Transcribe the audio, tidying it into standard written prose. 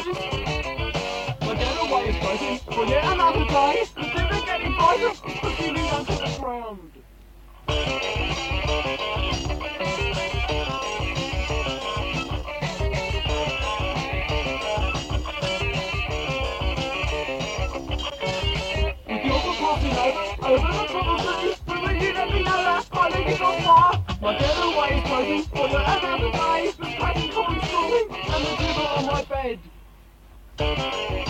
this? My dad away is fighting. For yet another day, the thing is getting brighter and pushing me onto the ground. With the offer passing over the top of the roof, but when you let me know that my leg is on fire, my dead away is waiting for the another day, the pain comes falling, and the dribble on my bed.